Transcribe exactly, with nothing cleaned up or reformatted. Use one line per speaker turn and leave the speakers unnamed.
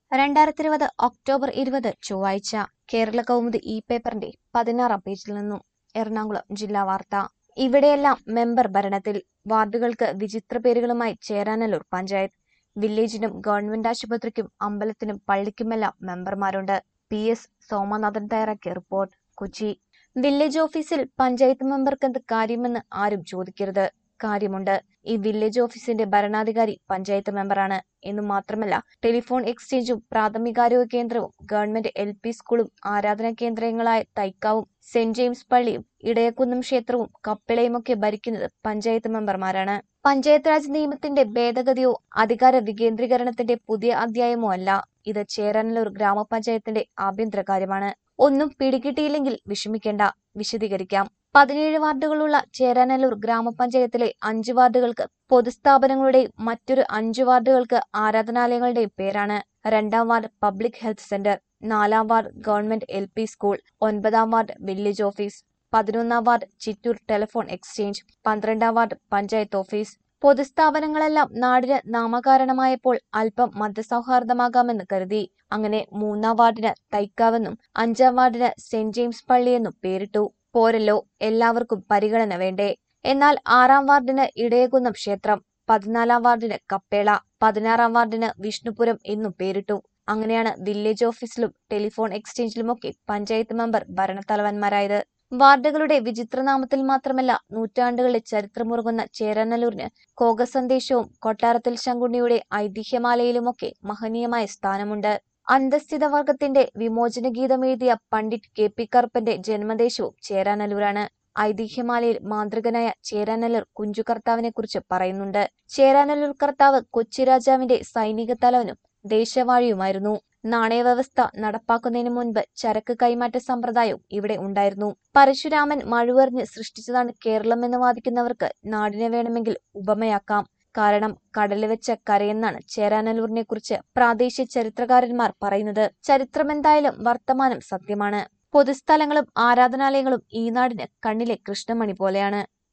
രണ്ടായിരത്തി ഇരുപത് ഒക്ടോബർ ഇരുപത് ചൊവ്വാഴ്ച കേരള കൗമുദി ഇ പേപ്പറിന്റെ പതിനാറാം പേജിൽ നിന്നും എറണാകുളം ജില്ലാ വാർത്ത. ഇവിടെയെല്ലാം മെമ്പർ ഭരണത്തിൽ വാർഡുകൾക്ക് വിചിത്ര പേരുകളുമായി ചേരാനല്ലൂർ പഞ്ചായത്ത്. വില്ലേജിനും ഗവൺമെന്റ് ആശുപത്രിക്കും അമ്പലത്തിനും പള്ളിക്കുമെല്ലാം മെമ്പർമാരുണ്ട്. പി എസ് സോമനാഥൻ തയ്യാറാക്കിയ റിപ്പോർട്ട്. കൊച്ചി. വില്ലേജ് ഓഫീസിൽ പഞ്ചായത്ത് മെമ്പർക്കെന്ത് കാര്യമെന്ന് ആരും ചോദിക്കരുത്. കാര്യമുണ്ട്. ഈ വില്ലേജ് ഓഫീസിന്റെ ഭരണാധികാരി പഞ്ചായത്ത് മെമ്പറാണ് എന്നു മാത്രമല്ല, ടെലിഫോൺ എക്സ്ചേഞ്ചും പ്രാഥമികാരോഗ്യ കേന്ദ്രവും ഗവൺമെന്റ് എൽ പി സ്കൂളും ആരാധനാ കേന്ദ്രങ്ങളായ തൈക്കാവും സെന്റ് ജെയിംസ് പള്ളിയും ഇടയക്കുന്നം ക്ഷേത്രവും കപ്പിളയുമൊക്കെ ഭരിക്കുന്നത് പഞ്ചായത്ത് മെമ്പർമാരാണ്. പഞ്ചായത്ത് രാജ് നിയമത്തിന്റെ ഭേദഗതിയോ അധികാര വികേന്ദ്രീകരണത്തിന്റെ പുതിയ അധ്യായമോ അല്ല ഇത്. ചേരാനല്ലൂർ ഗ്രാമപഞ്ചായത്തിന്റെ ആഭ്യന്തര കാര്യമാണ്. ഒന്നും പിടികിട്ടിയില്ലെങ്കിൽ വിഷമിക്കേണ്ട, വിശദീകരിക്കാം. പതിനേഴ് വാർഡുകളുള്ള ചേരാനല്ലൂർ ഗ്രാമപഞ്ചായത്തിലെ അഞ്ച് വാർഡുകൾക്ക് പൊതുസ്ഥാപനങ്ങളുടെയും മറ്റൊരു അഞ്ചു വാർഡുകൾക്ക് ആരാധനാലയങ്ങളുടെയും പേരാണ്. രണ്ടാം വാർഡ് പബ്ലിക് ഹെൽത്ത് സെന്റർ, നാലാം ward government L P school, ഒൻപതാം വാർഡ് വില്ലേജ് ഓഫീസ്, പതിനൊന്നാം വാർഡ് ചിറ്റൂർ ടെലിഫോൺ എക്സ്ചേഞ്ച്, പന്ത്രണ്ടാം വാർഡ് പഞ്ചായത്ത് ഓഫീസ്. പൊതുസ്ഥാപനങ്ങളെല്ലാം നാടിന് നാമകാരണമായപ്പോൾ അല്പം മതസൗഹാർദ്ദമാകാമെന്ന് കരുതി അങ്ങനെ മൂന്നാം വാർഡിന് തൈക്കാവെന്നും അഞ്ചാം വാർഡിന് സെന്റ് ജെയിംസ് പള്ളിയെന്നും പേരിട്ടു. പോരല്ലോ, എല്ലാവർക്കും പരിഗണന വേണ്ടേ? എന്നാൽ ആറാം വാർഡിന് ഇടയകുന്നം ക്ഷേത്രം, പതിനാലാം വാർഡിന് കപ്പേള, പതിനാറാം വാർഡിന് വിഷ്ണുപുരം എന്നും പേരിട്ടു. അങ്ങനെയാണ് വില്ലേജ് ഓഫീസിലും ടെലിഫോൺ എക്സ്ചേഞ്ചിലുമൊക്കെ പഞ്ചായത്ത് മെമ്പർ ഭരണത്തലവന്മാരായത്. വാർഡുകളുടെ വിചിത്രനാമത്തിൽ മാത്രമല്ല, നൂറ്റാണ്ടുകളുടെ ചരിത്രമുറുകുന്ന ചേരാനല്ലൂരിന് കോകസന്ദേശവും കൊട്ടാരത്തിൽ ശങ്കുണ്ണിയുടെ ഐതിഹ്യമാലയിലുമൊക്കെ മഹനീയമായ സ്ഥാനമുണ്ട്. അന്തസ്ഥിത വർഗത്തിന്റെ വിമോചന ഗീതമെഴുതിയ പണ്ഡിറ്റ് കെ പി കറുപ്പന്റെ ജന്മദേശവും ചേരാനല്ലൂരാണ്. ഐതിഹ്യമാലയിൽ മാന്ത്രികനായ ചേരാനല്ലൂർ കുഞ്ചു കർത്താവിനെ കുറിച്ച് പറയുന്നുണ്ട്. ചേരാനല്ലൂർ കർത്താവ് കൊച്ചി രാജാവിന്റെ സൈനിക തലവനും ദേശവാഴിയുമായിരുന്നു. നാണയവ്യവസ്ഥ നടപ്പാക്കുന്നതിന് മുൻപ് ചരക്ക് കൈമാറ്റ സമ്പ്രദായവും ഇവിടെ ഉണ്ടായിരുന്നു. പരശുരാമൻ മഴുവെറിഞ്ഞ് സൃഷ്ടിച്ചതാണ് കേരളം എന്ന് വാദിക്കുന്നവർക്ക് നാടിനെ വേണമെങ്കിൽ ഉപമയാക്കാം. കാരണം കടല് വെച്ച കരയെന്നാണ് ചേരാനല്ലൂരിനെ കുറിച്ച് പ്രാദേശിക ചരിത്രകാരന്മാർ പറയുന്നത്. ചരിത്രമെന്തായാലും വർത്തമാനം സത്യമാണ്. പൊതുസ്ഥലങ്ങളും ആരാധനാലയങ്ങളും ഈ നാടിന് കണ്ണിലെ കൃഷ്ണമണി പോലെയാണ്.